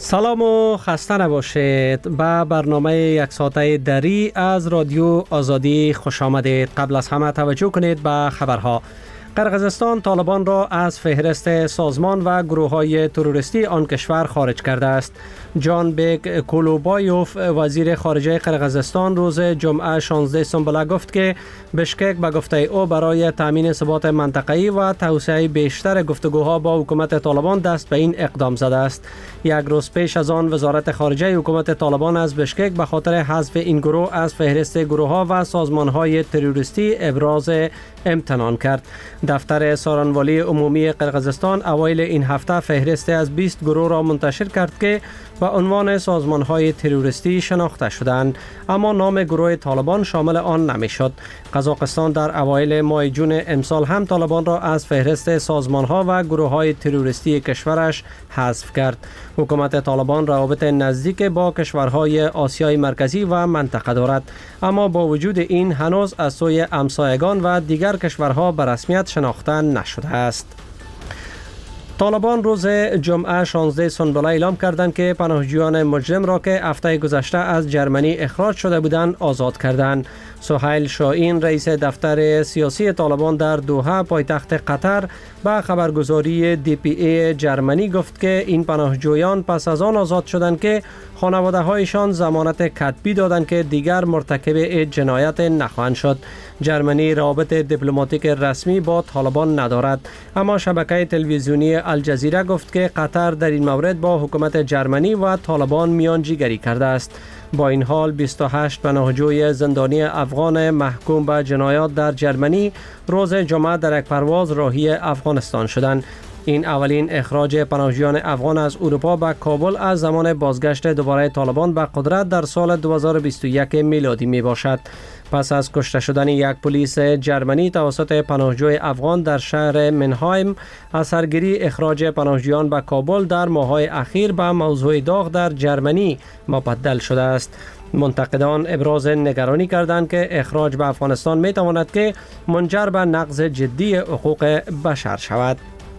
سلام و خسته نباشید. به برنامه یک ساعته دری از رادیو آزادی خوش آمدید. قبل از همه توجه کنید به خبرها. قرقیزستان طالبان را از فهرست سازمان و گروه‌های تروریستی آن کشور خارج کرده است. جان بیگ کولوبایوف وزیر خارجه قرقیزستان روز جمعه 16 سنبله گفت که بشکک به گفته او برای تامین ثبات منطقه‌ای و توسعه بیشتر گفتگوها با حکومت طالبان دست به این اقدام زده است. یک روز پیش از آن وزارت خارجه حکومت طالبان از بشکک به خاطر حذف این گروه از فهرست گروه‌ها و سازمان‌های تروریستی ابراز امتنان کرد. دفتر سارنوالی عمومی قرقیزستان اوایل این هفته فهرست از 20 گروه را منتشر کرد که به عنوان سازمان‌های تروریستی شناخته شدند، اما نام گروه طالبان شامل آن نمی‌شد. قزاقستان در اوایل ماه جون امسال هم طالبان را از فهرست سازمان‌ها و گروه‌های تروریستی کشورش حذف کرد. حکومت طالبان روابط نزدیک با کشورهای آسیای مرکزی و منطقه دارد، اما با وجود این هنوز از سوی همسایگان و دیگر کشورها به رسمیت شناخته نشده است. طالبان روز جمعه 16 سنبله اعلام کردند که پناهجویان مجرم را که هفته گذشته از جرمنی اخراج شده بودند آزاد کردند. سهیل شاهین رئیس دفتر سیاسی طالبان در دوحه پایتخت قطر به خبرگزاری DPA جرمنی گفت که این پناهجویان پس از آن آزاد شدند که خانواده هایشان ضمانت کتبی دادند که دیگر مرتکب جنایت نخواهند شد. جرمنی روابط دیپلماتیک رسمی با طالبان ندارد، اما شبکه تلویزیونی الجزیره گفت که قطر در این مورد با حکومت جرمنی و طالبان میانجیگری کرده است. با این حال 28 پناهجوی زندانی افغان محکوم به جنایات در جرمنی روز جمعه در یک پرواز راهی افغانستان شدند. این اولین اخراج پناهجویان افغان از اروپا به کابل از زمان بازگشت دوباره طالبان به قدرت در سال 2021 میلادی می باشد. پس از کشته شدن یک پلیس جرمنی توسط پناهجوی افغان در شهر منهایم، اثرگیری اخراج پناهجویان به کابل در ماه‌های اخیر به موضوع داغ در جرمنی مبدل شده است. منتقدان ابراز نگرانی کردند که اخراج به افغانستان می تواند که منجر به نقض جدی حقوق بشر شود.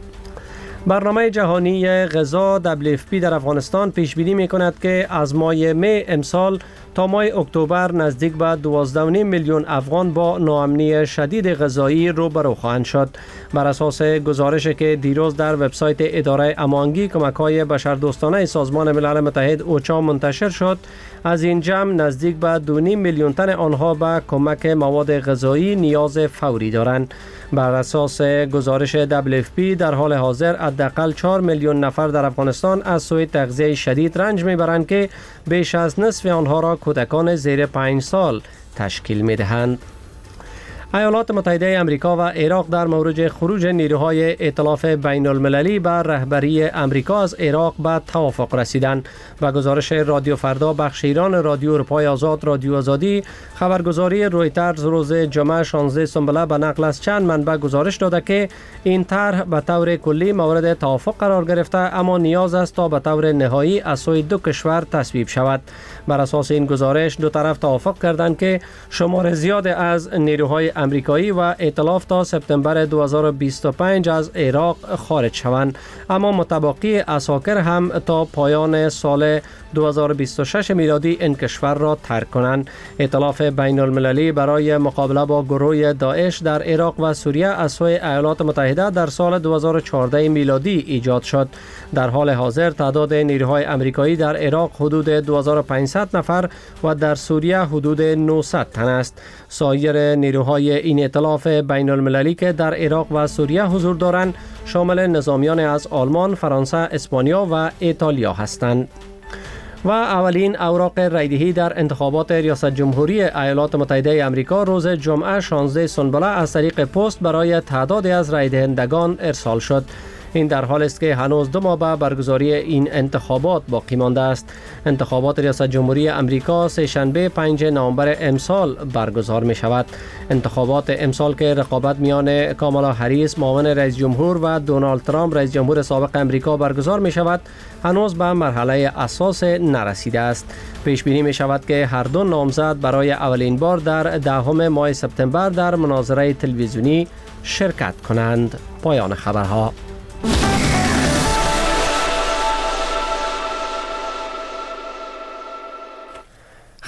برنامه جهانی غذا WFP در افغانستان پیش بینی می کند که از ماه می امسال تا ماه اکتبر نزدیک به 12.5 میلیون افغان با ناامنی شدید غذایی روبرو خواهند شد. بر اساس گزارشی که دیروز در وبسایت اداره امانگی کمک‌های بشردوستانه سازمان ملل متحد اوچا منتشر شد، از این جمع نزدیک به 2.5 میلیون تن آنها به کمک مواد غذایی نیاز فوری دارند. بر اساس گزارش WFP در حال حاضر حداقل 4 میلیون نفر در افغانستان از سوی تغذیه شدید رنج میبرند که بیش از نصف آنها را کودکان زیر 5 سال تشکیل میدهند. ایالات متحده آمریکا و عراق در مورد خروج نیروهای ائتلاف بین المللی بر رهبری آمریکا از عراق به توافق رسیدند. با گزارش رادیو فردا بخش ایران رادیو اروپای آزاد رادیو آزادی خبرگزاری رویترز روز جمعه 16 سنبله به نقل از چند منبع گزارش داده که این طرح به طور کلی مورد توافق قرار گرفته، اما نیاز است تا به طور نهایی از سوی دو کشور تصویب شود. بر اساس این گزارش دو طرف توافق کردند که شمار زیاد از نیروهای امریکایی و ائتلاف تا سپتامبر 2025 از عراق خارج شوند، اما متبقی عساکر هم تا پایان سال 2026 میلادی این کشور را ترک کنند. ائتلاف بین المللی برای مقابله با گروه داعش در عراق و سوریه از سوی ایالات متحده در سال 2014 میلادی ایجاد شد. در حال حاضر تعداد نیروهای امریکایی در عراق حدود 2500 نفر و در سوریه حدود 900 تن است. سایر نیروهای این ائتلاف بین المللی که در عراق و سوریه حضور دارند شامل نظامیان از آلمان، فرانسه، اسپانیا و ایتالیا هستند. و اولین اوراق رایدهی در انتخابات ریاست جمهوری ایالات متحده آمریکا روز جمعه 16 سنبله از طریق پست برای تعدادی از رایدهندگان ارسال شد. این در حال است که هنوز 2 ماه به برگزاری این انتخابات باقی مانده است. انتخابات ریاست جمهوری امریکا سه‌شنبه 5 نوامبر امسال برگزار می شود. انتخابات امسال که رقابت میان کامالا هریس معاون رئیس جمهور و دونالد ترامپ رئیس جمهور سابق امریکا برگزار می شود هنوز به مرحله اساس نرسیده است. پیش بینی می شود که هر دو نامزد برای اولین بار در 10 ماه سپتامبر در مناظره تلویزیونی شرکت کنند. پایان خبرها.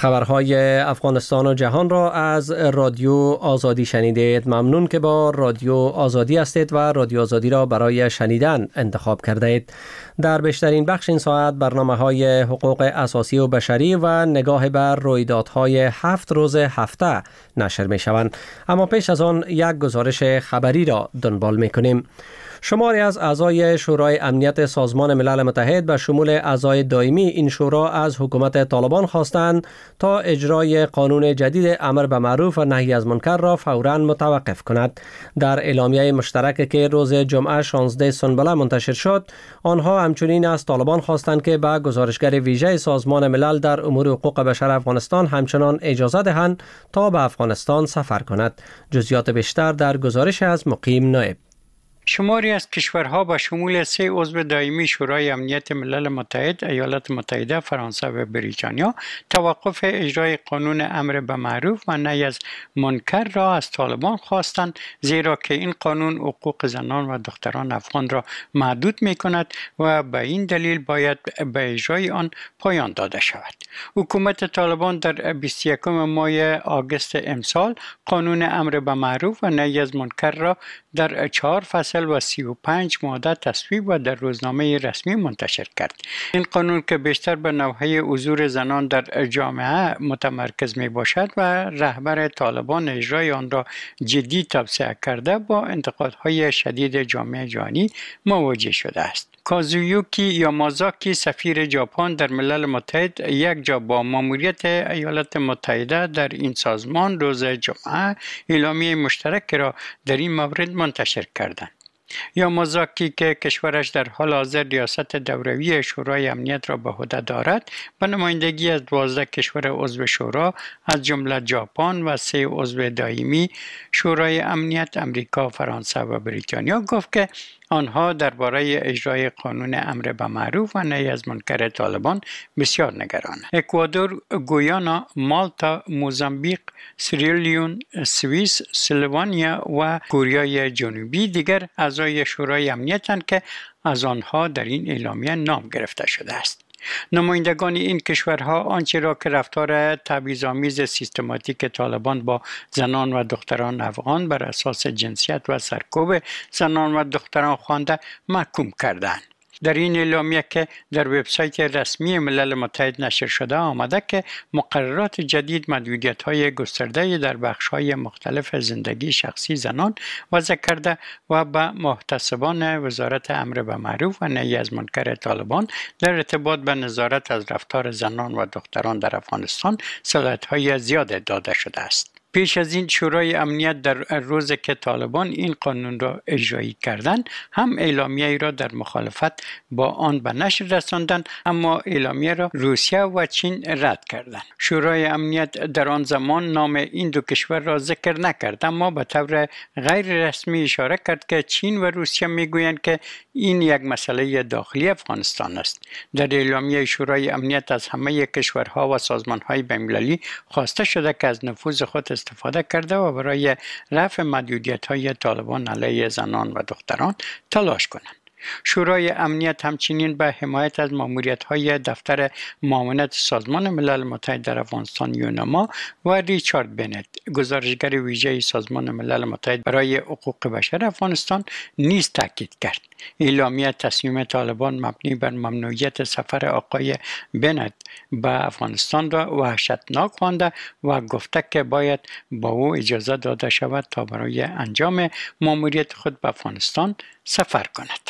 خبرهای افغانستان و جهان را از رادیو آزادی شنیدید. ممنون که با رادیو آزادی هستید و رادیو آزادی را برای شنیدن انتخاب کرده اید. در بیشترین بخش این ساعت برنامه‌های حقوق اساسی و بشری و نگاه بر رویدادهای 7 روز هفته نشر می شوند. اما پیش از آن یک گزارش خبری را دنبال می کنیم. شماری از اعضای شورای امنیت سازمان ملل متحد به شمول اعضای دائمی این شورا از حکومت طالبان خواستند تا اجرای قانون جدید امر به معروف و نهی از منکر را فوراً متوقف کند. در اعلامیه مشترک که روز جمعه 16 سنبله منتشر شد، آنها همچنین از طالبان خواستند که به گزارشگر ویژه سازمان ملل در امور حقوق بشر افغانستان همچنان اجازه دهند تا به افغانستان سفر کند. جزئیات بیشتر در گزارش از مقیم نائب. شماری از کشورها با شمول 3 عضو دائمی شورای امنیت ملل متحد، ایالات متحده، فرانسه و بریتانیا توقف اجرای قانون امر به معروف و نهی از منکر را از طالبان خواستند، زیرا که این قانون حقوق زنان و دختران افغان را محدود می کند و به این دلیل باید به اجرای آن پایان داده شود. حکومت طالبان در 21 ماه آگوست امسال قانون امر به معروف و نهی از منکر را در 4 فصل و 35 ماده تصویب و در روزنامه رسمی منتشر کرد. این قانون که بیشتر به نوحه حضور زنان در جامعه متمرکز می باشد و رهبر طالبان اجرای آن را جدی توصیه کرده، با انتقادهای شدید جامعه جهانی مواجه شده است. کازویوکی یامازاکی سفیر ژاپن در ملل متحد یک جا با ماموریت ایالات متحده در این سازمان روز جمعه اعلامیه مشترک را در این مورد منتشر کردند. یامازاکی که کشورش در حال حاضر ریاست دوروی شورای امنیت را به عهده دارد، به نمایندگی از 12 کشور عضو شورا از جمله ژاپن و 3 عضو دائمی شورای امنیت امریکا، فرانسه و بریتانیا گفت که آنها درباره اجرای قانون امر به معروف و نهی از منکر طالبان بسیار نگرانند. اکوادور، گویانا، مالتا، موزامبیک، سیرالیون، سوئیس، سلوونیا و کره جنوبی دیگر اعضای شورای امنیتند که از آنها در این اعلامیه نام گرفته شده است. نمایندگان این کشورها آنچه را که رفتار تبعیض‌آمیز سیستماتیک طالبان با زنان و دختران افغان بر اساس جنسیت و سرکوب زنان و دختران خوانده محکوم کردند. در این اعلامیه که در وبسایت رسمی ملل متحد نشر شده آمده که مقررات جدید محدودیت‌های گسترده در بخش‌های مختلف زندگی شخصی زنان وضع کرده و به محتسبان وزارت امر به معروف و نهی از منکر طالبان در ارتباط به نظارت از رفتار زنان و دختران در افغانستان صلاحیت‌های زیاد داده شده است. پیش از این شورای امنیت در روز که طالبان این قانون را اجرایی کردند هم اعلامیه را در مخالفت با آن به نشر رساندند، اما اعلامیه را روسیه و چین رد کردند. شورای امنیت در آن زمان نام این دو کشور را ذکر نکرد، اما به طور غیر رسمی اشاره کرد که چین و روسیه میگویند که این یک مسئله داخلی افغانستان است. در اعلامیه شورای امنیت از همه کشورها و سازمان‌های بین‌المللی خواسته شده که از نفوذ خود استفاده کرده و برای رفع محدودیت‌های طالبان علیه زنان و دختران تلاش کنند. شورای امنیت همچنین به حمایت از ماموریت‌های دفتر معاونت سازمان ملل متحد در افغانستان یونما و ریچارد بنت، گزارشگر ویژه سازمان ملل متحد برای حقوق بشر افغانستان نیز تاکید کرد. اعلامیه تصمیم طالبان مبنی بر ممنوعیت سفر آقای بنت به افغانستان را وحشتناک خوانده و گفته که باید با او اجازه داده شود تا برای انجام ماموریت خود به افغانستان سفر کند.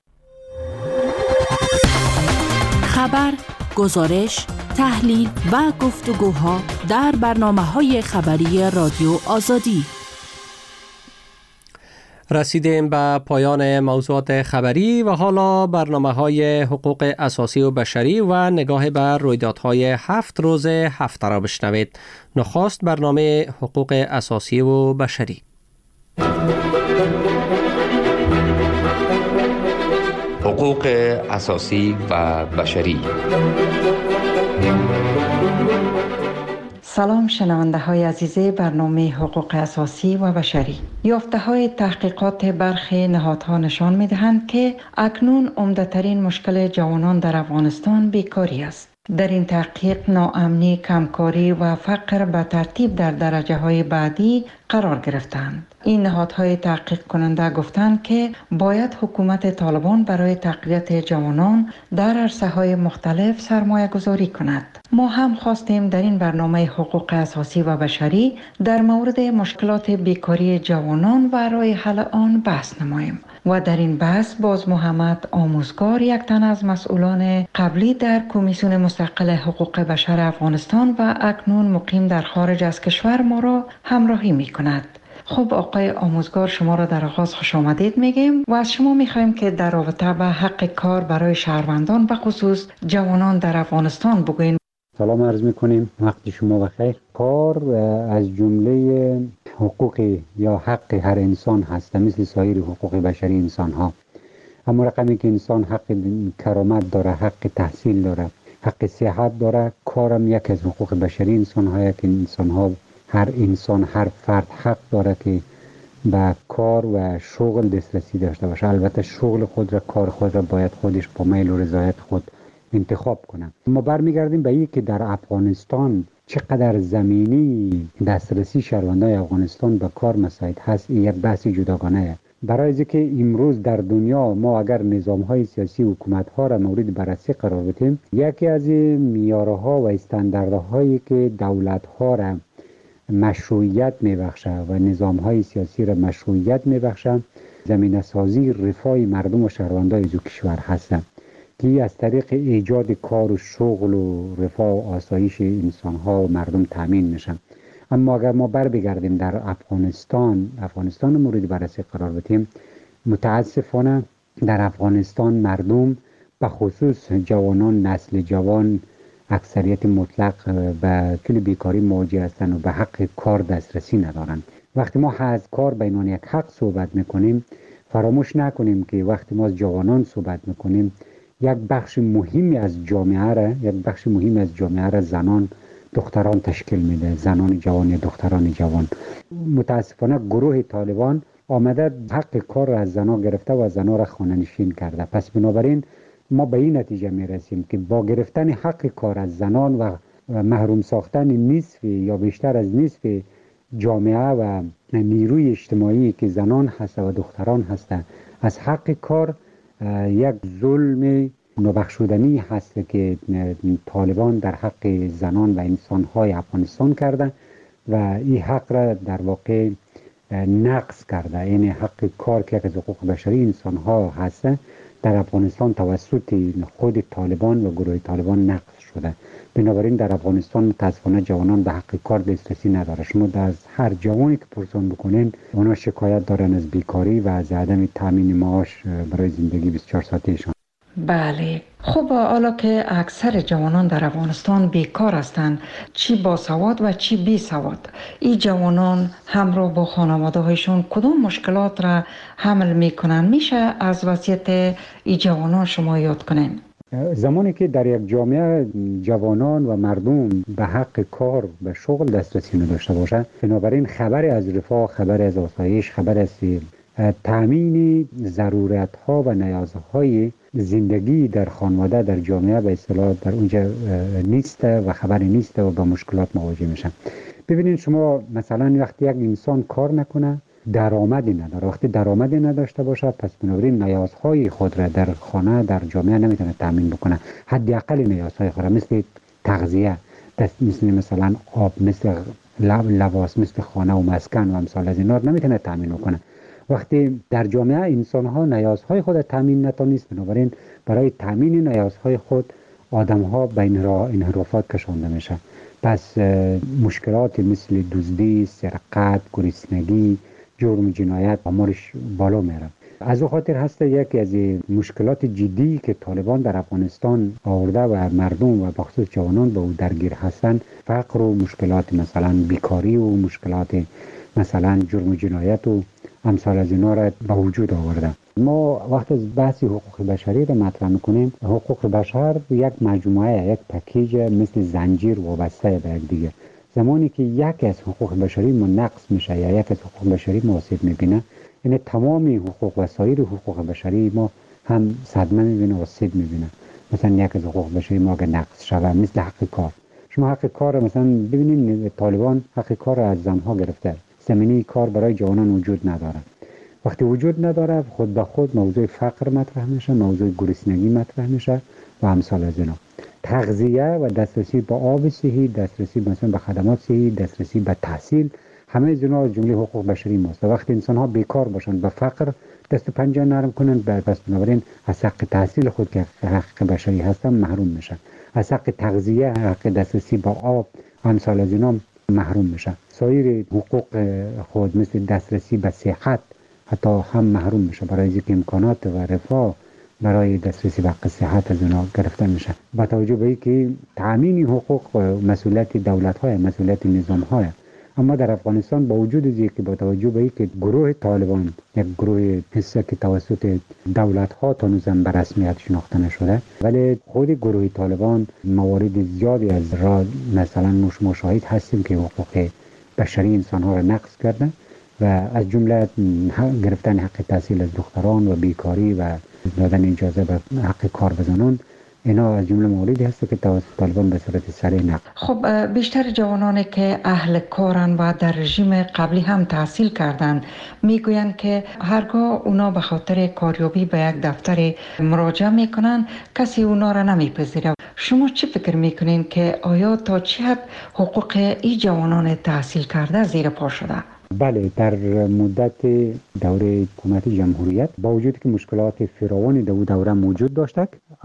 خبر، گزارش، تحلیل و گفتگوها در برنامه‌های خبری رادیو آزادی. رسیدیم به پایان موضوعات خبری و حالا برنامه‌های حقوق اساسی و بشری و نگاه بر رویدادهای 7 روز هفته را بشنوید. نخست برنامه حقوق اساسی و بشری. حقوق اساسی و بشری. سلام شنونده های عزیز برنامه حقوق اساسی و بشری. یافته های تحقیقات برخی نهادها نشان می دهند که اکنون عمده‌ترین مشکل جوانان در افغانستان بیکاری است. در این تحقیق ناامنی، کمکاری و فقر به ترتیب در درجه‌های بعدی قرار گرفتند. این نهادهای تحقیق کننده گفتند که باید حکومت طالبان برای تقویت جوانان در عرصه‌های مختلف سرمایه گذاری کند. ما هم خواستیم در این برنامه حقوق اساسی و بشری در مورد مشکلات بیکاری جوانان و راه حل آن بحث نماییم. و در این بحث باز محمد آموزگار، یک تن از مسئولان قبلی در کمیسیون مستقل حقوق بشر افغانستان و اکنون مقیم در خارج از کشور، ما را همراهی می کند. خب آقای آموزگار، شما را در آغاز خوش آمدید میگیم و از شما میخوایم که در رابطه به حق کار برای شهروندان به خصوص جوانان در افغانستان بگوین. سلام عرض میکنیم، وقت شما بخیر. کار از جمله حقوق یا حق هر انسان هست، مثل سایر حقوق بشری انسان ها. اما رقمی که انسان حق کرامت داره، حق تحصیل داره، حق صحت داره، کارم یک از حقوق بشری انسان ها که انسان ها، هر فرد حق داره که به کار و شغل دسترسی داشته باشه. البته شغل خود را، کار خود را باید خودش با میل و رضایت خود انتخاب کنه. ما برمیگردیم به این که در افغانستان چقدر زمینی دسترسی شهروندان افغانستان به کار مساعد هست، این یک بحث جداگانه است. برای اینکه امروز در دنیا ما اگر نظام‌های سیاسی حکومت‌ها را مورد بررسی قرار بدیم، یکی از معیارها و استانداردهایی که دولت‌ها را مشروعیت می‌بخشه و نظام‌های سیاسی را مشروعیت می‌بخشه، زمینه‌سازی رفاه مردم و شهروندان از کشور هست که از طریق ایجاد کار و شغل و رفاه و آسایش انسان‌ها و مردم تامین میشن. اما اگر ما بگردیم در افغانستان مورد بررسی قرار بدیم، متاسفانه در افغانستان مردم به خصوص جوانان، نسل جوان، اکثریت مطلق به طول بیکاری مواجه هستند و به حق کار دسترسی ندارند. وقتی ما از کار به عنوان یک حق صحبت میکنیم، فراموش نکنیم که وقتی ما از جوانان صحبت میکنیم، یک بخش مهمی از جامعه را زنان، دختران تشکیل میده، زنان جوان یا دختران جوان. متاسفانه گروه طالبان آمده حق کار را از زنان گرفته و زنان را خانه‌نشین کرده. پس بنابراین ما به این نتیجه میرسیم که با گرفتن حق کار از زنان و محروم ساختن نصف یا بیشتر از نصف جامعه و نیروی اجتماعی که زنان هست و دختران هست از حق کار، یک ظلم نابخشودنی هست که طالبان در حق زنان و انسان‌های افغانستان کرده و این حق را در واقع نقض کرده. یعنی حق کار که از حقوق بشری انسان‌ها هست در افغانستان توسط خود طالبان و گروه طالبان نقض شده. بنابراین در افغانستان متاسفانه جوانان به حق کار دسترسی نداره. شما از هر جوانی که پرسان بکنین، اونا شکایت دارن از بیکاری و از عدم تامین معاش برای زندگی 24 ساعتهشان. بله. خب حالا که اکثر جوانان در افغانستان بیکار هستند، چی با سواد و چی بی سواد، این جوانان همراه با خانواده هایشون کدام مشکلات را حمل میکنن؟ میشه از وضعیت این جوانان شما یاد کنین؟ زمانی که در یک جامعه جوانان و مردم به حق کار و شغل دسترسی نداشته باشه، بنابراین خبری از رفاه، خبری از آسایش، خبری از تامین ضرورت‌ها و نیازهای زندگی در خانواده، در جامعه به اصطلاح در اونجا نیست و خبری نیست و با مشکلات مواجه میشن. ببینید شما مثلا وقتی یک انسان کار نکنه، درآمدی نداره. وقتی درآمدی نداشته باشه، پس بنابراین نیازهای خود را در خانه، در جامعه نمیتونه تامین بکنه. حداقل نیازهای خود را مثل تغذیه، مثلا آب، مثل لباس، مثل خانه و مسکن و امثال از اینا نمیتونه تامین بکنه. وقتی در جامعه انسان ها نیازهای خود تامین نتونست، بنابراین برای تامین نیازهای خود آدم ها به انحرافات کشانده میشه. پس مشکلات مثل دزدی، سرقت، گرسنگی، جرم، جنایت آمارش بالا میره. از او خاطر هست یکی از مشکلات جدی که طالبان در افغانستان آورده و مردم و بخصوص جوانان به او درگیر هستن، فقر و مشکلات مثلا بیکاری و مشکلات مثلا جرم و جنایت و امثال از اینا را به وجود آورده. ما وقت از بحث حقوق بشری را مطرح میکنیم، حقوق بشر یک مجموعه، یک پکیج مثل زنجیر وابسته به یک دیگه. زمانی که یک از حقوق بشری ما نقض میشه یا یک از حقوق بشری ما آسیب میبینه، یعنی تمام حقوق و سایر حقوق بشری ما هم صدمه میبینه و آسیب میبینه. مثلا یک از حقوق بشری ما اگر نقض شود، مثل حق کار. شما حق کار مثلا ببینید طالبان حق کار از زنها گرفته، زمینه کار برای جوانان وجود نداره. وقتی وجود نداره خود به خود موضوع فقر مطرح میشه، موضوع گرسنگی مطرح میشه و امثال از اینا. تغذیه و دسترسی به آب صحی، دسترسی مثلا به خدمات صحی، دسترسی به تحصیل، همه اینا از جمله حقوق بشری ماست. وقتی انسان ها بیکار باشن، به فقر دست و پنجه نرم کنن، پس بنابراین از حق تحصیل خود که حق بشری هستن محروم میشن، از حق تغذیه، حق دسترسی به آب، امثال از اینا محروم میشن. سایر حقوق خود مثل دسترسی به صحت حتی هم محروم میشه، برای اینکه امکانات و رفاه برای دسترسی به صحت از اونا گرفته میشه. با توجه به اینکه تامین حقوق مسئولیت دولت‌های، مسئولیت نظام‌های، اما در افغانستان با وجود اینکه با توجه به اینکه گروه طالبان یک گروه حسه که توسط دولت‌ها تا هنوزم به رسمیت شناخته نشده، ولی خود گروه طالبان موارد زیادی از را مثلا ما شاهد هستیم که حقوق بشری انسان‌ها را نقض کرده و از جمله گرفتن حق تحصیل از دختران و بیکاری و دادن اجازه به حق کار به زنان، اینا از جمله مواردی هست که توسط طالبان به صورت سریع نقض. خب بیشتر جوانانی که اهل کارن و در رژیم قبلی هم تحصیل کردن میگویند که هرگاه اونا به خاطر کاریابی به یک دفتر مراجعه میکنن کسی اونا را نمیپذیره. شما چی فکر میکنین که آیا تا چه حد حقوق این جوانان تحصیل کرده زیر پا شده؟ بله، در مدت دوره حکومت جمهوریت با وجود که مشکلات فراوانی در دوره موجود داشتک،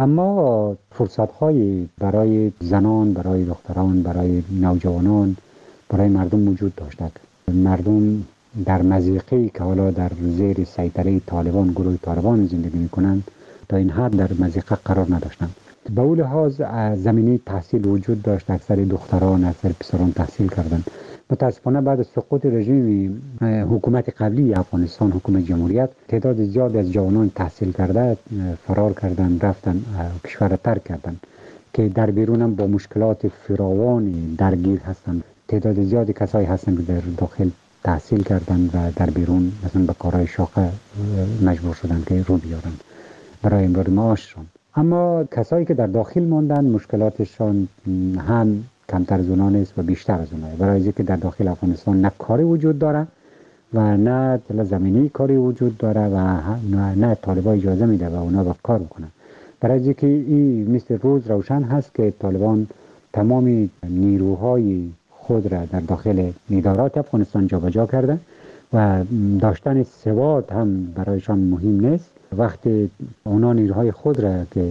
اما فرصت‌های برای زنان، برای دختران، برای نوجوانان، برای مردم وجود داشتک. مردم در مضیقه‌ای که حالا در زیر سیطره طالبان، گروه طالبان زندگی می‌کنند، تا این حد در مضیقه قرار نداشتند. به اون لحاظ زمینه تحصیل وجود داشت، اکثر دختران، اکثر پسران تحصیل کردند. متاسفانه بعد از سقوط رژیم حکومت قبلی افغانستان، حکومت جمهوریت، تعداد زیاد از جوانان تحصیل کرده فرار کردند، رفتن کشور را ترک کردند که در بیرون هم با مشکلات فراوانی درگیر هستند. تعداد زیادی کسایی هستند که در داخل تحصیل کردند و در بیرون مثلا به کارهای شاقه مجبور شدند که رو بیارن برای امرار معاششان. اما کسایی که در داخل ماندن مشکلاتشان هم کمتر از اونها نیست و بیشتر از اونها، برای اینکه در داخل افغانستان نه کاری وجود داره و نه زمینی کاری وجود داره و نه طالبان اجازه میده و اونا با کار بکنن. برای اینکه این مثل روز روشن هست که طالبان تمامی نیروهای خود را در داخل ادارات افغانستان جابجا کرده و داشتن سواد هم برایشان مهم نیست. وقتی اونا نیروهای خود را که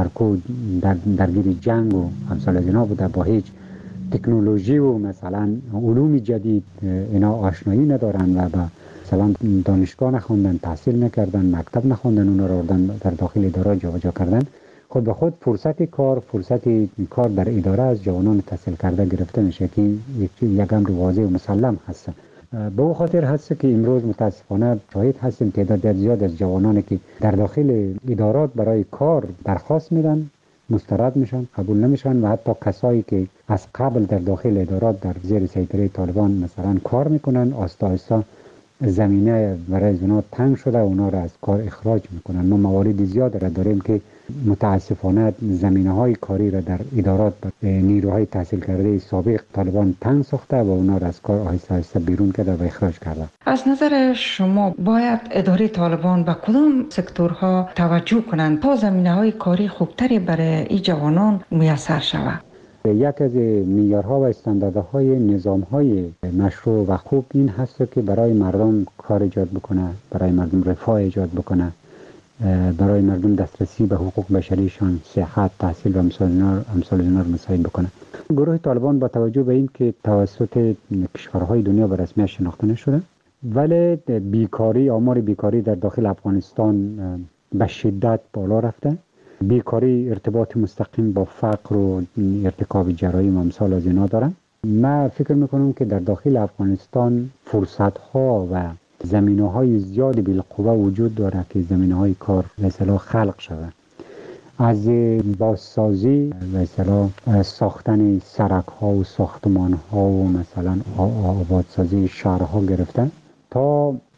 درگیر جنگ و امثال از اینا بوده، با هیچ تکنولوژی و مثلا علوم جدید اینا آشنایی ندارن و مثلا دانشگاه نخوندن، تحصیل نکردن، مکتب نخوندن، اونا را در داخل اداره جابجا کردن، خود به خود فرصت کار در اداره از جوانان تحصیل کرده گرفته میشه که یک امر واضح و مسلم هست. به او خاطر هست که امروز متاسفانه شاهد هستیم تعداد زیاد از جوانانی که در داخل ادارات برای کار درخواست میدن، مسترد میشن، قبول نمیشن و حتی کسایی که از قبل در داخل ادارات در زیر سیطره طالبان مثلا کار میکنن، آستا آستا زمینه برای اونا تنگ شده و اونا را از کار اخراج میکنن. ما موارد زیاد را داریم که متاسفانه زمینه های کاری را در ادارات نیروهای تحصیل کرده سابق طالبان تنگ ساخته و اونا را از کار آهسته آهسته بیرون کرده و اخراج کرده. از نظر شما باید اداره طالبان به کدام سکتورها توجه کنند تا زمینه های کاری خوبتری برای این جوانان میسر شود؟ یک از معیارها و استانداردهای نظامهای مشروع و خوب این هست که برای مردم کار ایجاد بکنه، برای مردم رفاه ایجاد بکنه، برای مردم دسترسی به حقوق بشریشان، صحت، تحصیل و امثال اینا رو مساعد بکنه. گروه طالبان با توجه به این که توسط کشورهای دنیا به رسمیت شناخته نشده، ولی آمار بیکاری در داخل افغانستان به شدت بالا رفته. بیکاری ارتباط مستقیم با فقر و ارتکاب جرایم و امثال از اینا دارن. من فکر میکنم که در داخل افغانستان فرصت‌ها و زمینه‌های زیادی بالقوه وجود داره که زمینه‌های کار مثلا خلق شده، از بازسازی مثلا ساختن سرک‌ها و ساختمان‌ها و مثلا آبادسازی شهرها گرفتن تا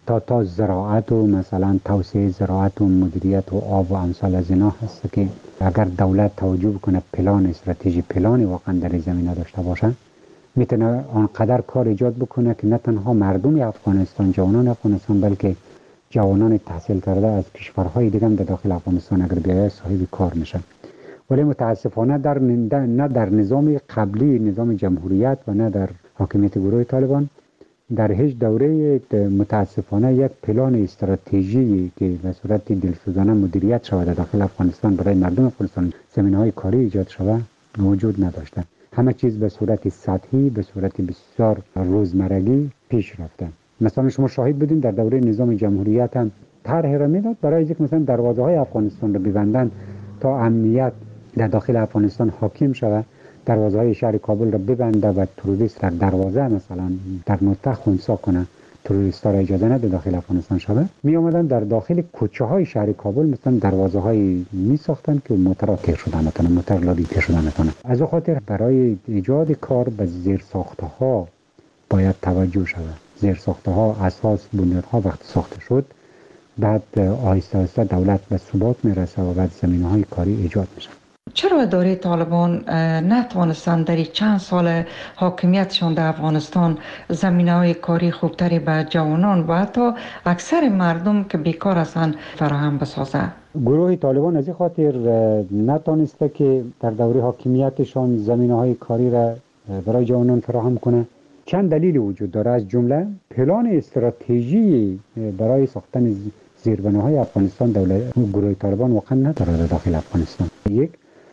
تا زراعت و مثلا توسعه زراعت و مدیریت و آب و امثال از اینا هست که اگر دولت توجه بکنه پلان استراتژی پلانی واقعا در زمینه داشته باشه میتونه آنقدر کار ایجاد بکنه که نه تنها مردم افغانستان جوانان افغانستان بلکه جوانان تحصیل کرده از کشورهای دیگه هم در داخل افغانستان اگر بیاید صاحب کار میشن. ولی متاسفانه نه در نظام قبلی نظام جمهوریت و نه در حاکمیت گروه طالبان در هیچ دوره متاسفانه یک پلان استراتژی که به صورت دلسوزانه مدیریت شود در داخل افغانستان برای مردم افغانستان زمینه‌های کاری ایجاد شود وجود نداشته. همه چیز به صورت سطحی به صورت بسیار روزمرگی پیش رفته. مثلا شما شاهد بودین در دوره نظام جمهوریت هم طرح را میداد برای اینکه مثلا دروازه‌های افغانستان را ببندن تا امنیت در داخل افغانستان حاکم شود، دروازه‌های شهر کابل را ببنده و تروریست در دروازه مثلا در نقطه خنثی کنه، تروریست‌ها را اجازه نده داخل افغانستان شود. می آمدن در داخل کوچه‌های شهر کابل مثلا دروازه‌های می ساختن که موترها تیر شدن نتونه، موتر لابی تیر شدن نتونه. از این خاطر برای ایجاد کار به زیرساخت‌ها باید توجه شود. زیرساخت‌ها اساس بنیادها وقتی ساخته شد بعد آهسته آهسته دولت به ثبات میرسه و بعد زمینه‌های کاری ایجاد میشه. چرا اداره طالبان نتوانستند در چند سال حاکمیتشان در افغانستان زمینه‌های کاری خوبتری به جوانان و حتی اکثر مردم که بیکار هستند فراهم بسازد؟ گروه طالبان از این خاطر نتوانسته که در دوره حاکمیتشان زمینه‌های کاری را برای جوانان فراهم کنه. چند دلیل وجود داره، از جمله پلان استراتژی برای ساختن زیربناهای افغانستان گروه طالبان واقعا نداره در داخل افغانستان. یک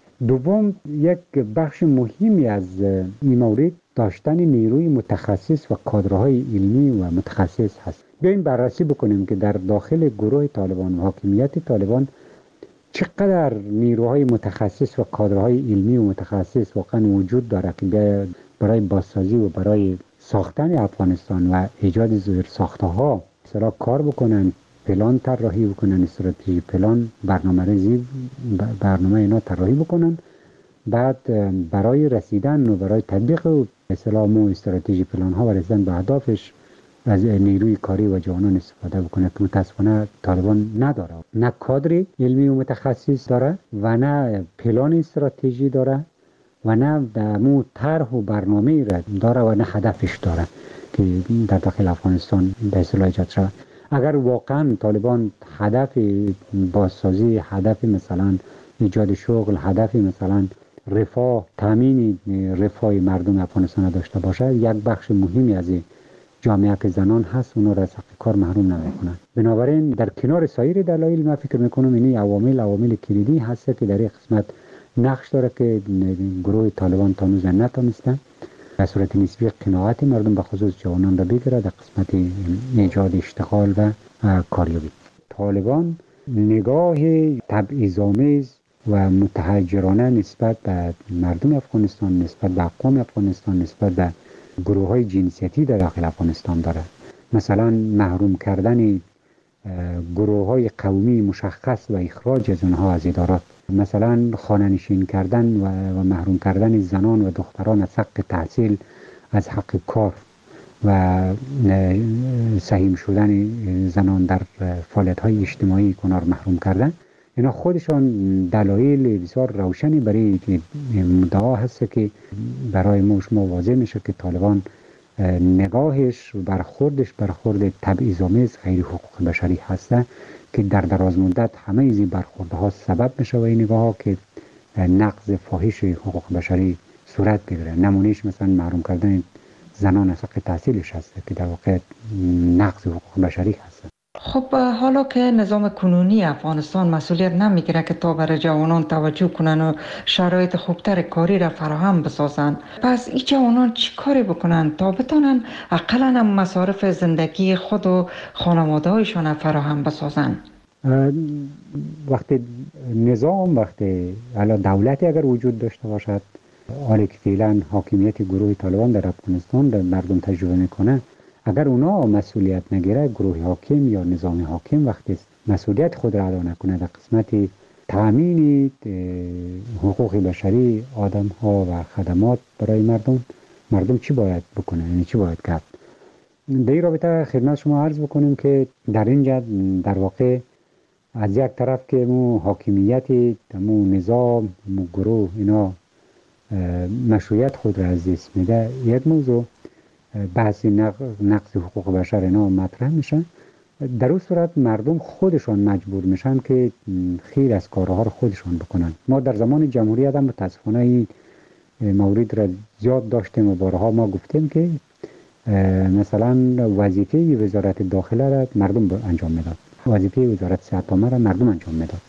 دوم، یک بخش مهمی از این مورد داشتن نیروی متخصص و کادرهای علمی و متخصص هست. بیاین بررسی بکنیم که در داخل گروه طالبان و حاکمیت طالبان چقدر نیروهای متخصص و کادرهای علمی و متخصص واقعا وجود داره که برای بازسازی و برای ساختن افغانستان و ایجاد زیرساخت‌ها سرا کار بکنن، پلان طراحی بکنن، استراتژی پلان، برنامه اینا طراحی بکنن، بعد برای رسیدن و برای تطبیق اصطلاح استراتژی پلان ها و رسیدن به اهدافش از نیروی کاری و جوانان استفاده بکنه که متاسفانه طالبان نداره. نه کادر علمی و متخصص داره و نه پلان استراتژی داره و نه مو طرح و برنامه داره و نه هدفش داره که در داخل افغانستان به اصطلاح ایجاد شود. اگر واقعا طالبان هدف بازسازی، هدف مثلا ایجاد شغل، هدف مثلا رفاه، تامین رفاه مردم افغانستان داشته باشه، یک بخش مهمی از جامعه که زنان هست اونا را از حق کار محروم نمیکنن. بنابراین در کنار سایر دلایل من فکر میکنم این عوامل کلیدی هست که در این قسمت نقش داره که گروه طالبان تا هنوز نتونسته به صورت نسبی قناعت مردم به خصوص جوانان را بگیره در قسمت ایجاد اشتغال و کاریابی. طالبان نگاه تبعیض‌آمیز و متحجرانه نسبت به مردم افغانستان، نسبت به اقوام افغانستان، نسبت به گروه‌های جنسیتی در داخل افغانستان داره. مثلا محروم کردن گروه‌های قومی مشخص و اخراج از اونها از ادارات، مثلا خانه‌نشین کردن و محروم کردن زنان و دختران از حق تحصیل، از حق کار و سهیم شدن زنان در فعالیت‌های اجتماعی کنار محروم کردن. اینا خودشان دلایل بسیار روشنی برای مدعا هست که برای ما شما واضح میشه که طالبان نگاهش برخوردش برخورد تبعیض‌آمیز غیر حقوق بشری هسته که در دراز مدت همه این برخوردها سبب میشه و این نگاه ها که نقض فاحش حقوق بشری صورت بگیره. نمونهش مثلا محروم کردن زنان از حق تحصیلش هست که در واقع نقض حقوق بشری هست. خب حالا که نظام کنونی افغانستان مسئولیت نمیگیره که تا برای جوانان توجه کنن و شرایط خوبتر کاری را فراهم بسازن، پس این جوانان چی کاری بکنن تا بتونن اقلا مصارف زندگی خود و خانواده هایشان فراهم بسازن؟ وقتی دولتی اگر وجود داشته باشد، حالی که فعلا حاکمیت گروه طالبان در افغانستان در مردم تجربه میکنه، اگر اونا مسئولیت نگیره، گروه حاکم یا نظام حاکم وقتی مسئولیت خود را ادا نکنه در قسمت تامین حقوق بشری آدم ها و خدمات برای مردم چی باید بکنه؟ یعنی چی باید کرد؟ در این رابطه خدمت شما عرض بکنیم که در اینجا در واقع از یک طرف که مو حاکمیت مو نظام مو گروه اینا مشروعیت خود را از دست میده، یک موضوع بحث نقض حقوق بشر اینا مطرح میشن. در اون صورت مردم خودشان مجبور میشن که خیلی از کارها رو خودشان بکنن. ما در زمان جمهوریت هم متاسفانه این مورد را زیاد داشتیم و بارها ما گفتیم که مثلا وظیفه وزارت داخله را مردم انجام میداد، وظیفه وزارت صحت عامه را مردم انجام میداد.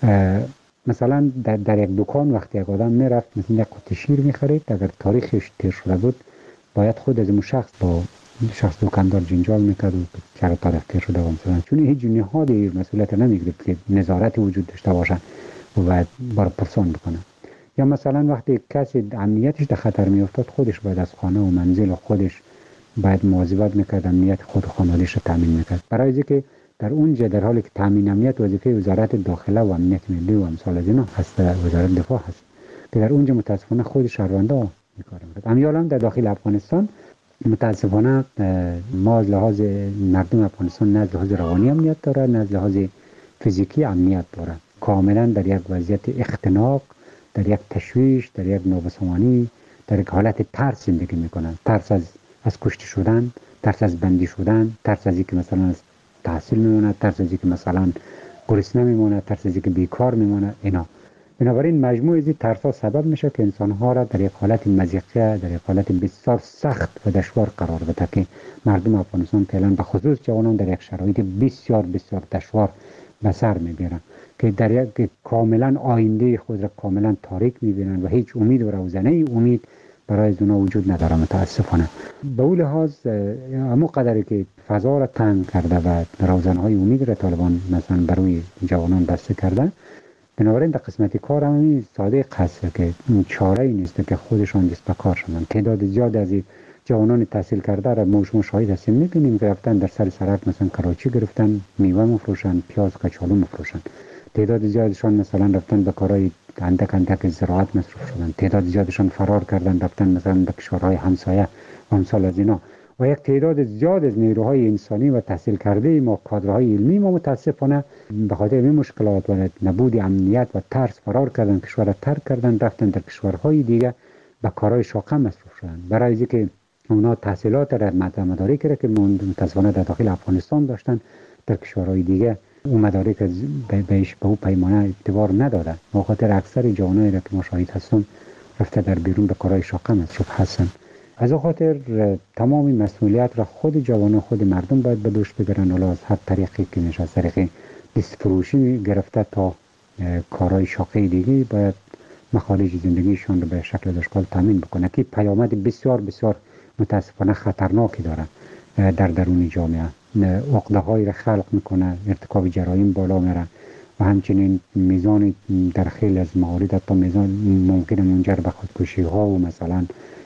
مثلا در یک دکان وقتی یک آدم میرفت مثلا یک قطعه شیر میخرید، اگر تاریخش تیر شده بود باید خود از اون شخص با شخص دکاندار جنجال میکرد و چرا تاریخ تیر شده و مثلا چون هیچ نهادی مسئولیت نمیگرفت که نظارت وجود داشته باشه و باید پرسان بکنه. یا مثلا وقتی کسی امنیتش در خطر میافتاد خودش باید از خانه و منزل و خودش باید مواظبت میکرد، امنیت خود و خانواده‌اش را تامین میکرد. برای اینکه در اونجا در حالی که تامین امنیت وظیفه وزارت داخله و امنیت ملی و امثال از اینا هست، وزارت دفاع هست که در اونجا متاسفانه خود شهروندا میکار میکرد. امیالا در داخل افغانستان متاسفانه ما از لحاظ مردم افغانستان نه از لحاظ روانی امنیت داره نه از لحاظ فیزیکی امنیت داره. کاملا در یک وضعیت اختناق، در یک تشویش، در یک نابسامانی، در یک حالت ترس زندگی میکنن. ترس از کشته شدن، ترس از بندی شدن، ترس از اینکه مثلا از تحصیل میمونه، ترس از اینکه مثلا گرسنه میمونه، ترس از اینکه بیکار میمونه اینا. بنابراین مجموع از این ترس‌ها سبب میشه که انسان‌ها را در یک حالت مضیقه، در یک حالت بسیار سخت و دشوار قرار بده که مردم افغانستان فعلا به خصوص جوانان در یک شرایط بسیار بسیار دشوار به سر میبرن که در یک کاملا آینده خود را کاملا تاریک میبینن و هیچ امید و روزنه امید برای اونا وجود نداره متاسفانه. به اون لحاظ همون قدری که فضا را تنگ کرده و روزنهای امید را طالبان مثلا برای جوانان بسته کرده، بنابراین در قسمت کار هم ساده هست که چاره‌ای نیست که خودشان دست به کار شدن. تعداد زیاد از جوانان تحصیل کرده را ما شاهد هستیم، می‌بینیم که رفتن در سر سرک مثلا کراچی گرفتن، میوه می‌فروشن، پیاز کچالو می‌فروشن. تعداد زیادشان مثلا رفتن به کارهای اندک زراعت مصروف شدن. تعداد زیادشان فرار کردن رفتن مثلا به کشورهای همسایه و امثال از اینا. و یک تعداد زیاد از نیروهای انسانی و تحصیل کرده ما، کادرهای علمی ما متاسفانه به خاطر این مشکلات و نبود امنیت و ترس فرار کردن، کشور را ترک کردن، رفتن در کشورهای دیگه به کارهای شاقه مصروف شدن. برای اینکه اونا تحصیلات را مدارک را که متاسفانه در داخل افغانستان داشتن در کشورهای دیگه اون مدارک بهش به اون پیمانه اعتبار نداده. به خاطر اکثر جوانایی را که ما شاهد هستیم رفته در بیرون به کارهای شاقه مصروف هستن. از اون خاطر تمام مسئولیت را خود جوانان، خود مردم باید به دوش بگیرن، حالا از هر طریقی که میشه، از طریق دست فروشی گرفته تا کارهای شاقه دیگه باید مخارج زندگیشان رو به شکل اشکال تامین بکنه که پیامد بسیار بسیار متاسفانه خطرناکی داره در درون جامعه. عقده‌هایی را خلق میکنه، ارتکاب جرایم بالا میره و همچنین میزان در خیلی از موارد حتی میزان ممکن منجر به خودکشی ها و مثلا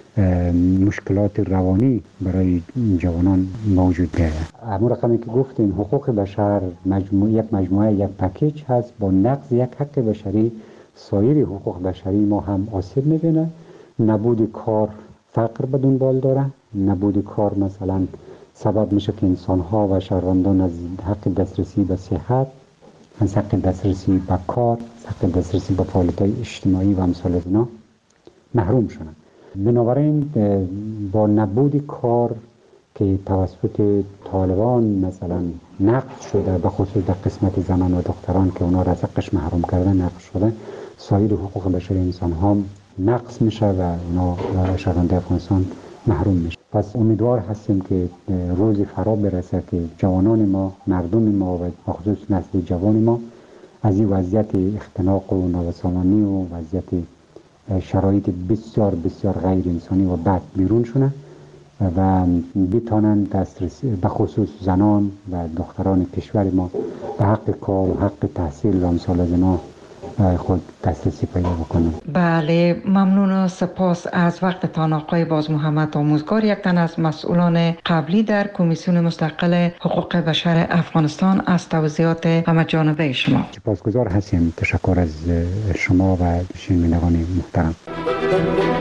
مشکلات روانی برای جوانان موجود داره. همون رقمی که گفتیم حقوق بشر یک مجموعه یک پکیج هست. با نقض یک حق بشری سایر حقوق بشری ما هم آسیب میبینه. نبود کار فقر به دنبال داره. نبود کار مثلا سبب میشه که انسان‌ها و شهروندان از حق دسترسی به صحت، از حق دسترسی به کار، از حق دسترسی به فعالیت‌های اجتماعی و امثال اینا محروم شدن. بنابراین با نبود کار که توسط طالبان مثلا نقض شده، به خصوص در قسمت زنان و دختران که اونا را از حقش محروم کردن نقض شده، سایر حقوق بشری انسان‌ها نقض میشه و اونا شهروندان افغانستان محروم میشه. پس امیدوار هستیم که روزی فرا برسه که جوانان ما، مردم ما و خصوص نسل جوان ما از این وضعیت اختناق و نابسامانی و وضعیت شرایط بسیار بسیار غیر انسانی و بد بیرون شونه و بتانن دسترسی به خصوص زنان و دختران کشور ما به حق کار و حق تحصیل و امثال از اینا خود دسترسی پیدا بکنن. بله، ممنون و سپاس از وقتتان آقای باز محمد آموزگار، یک تن از مسئولان قبلی در کمیسیون مستقل حقوق بشر افغانستان، از توضیحات همه جانبه شما. سپاسگزار هستیم. تشکر از شما و شنوندگان محترم.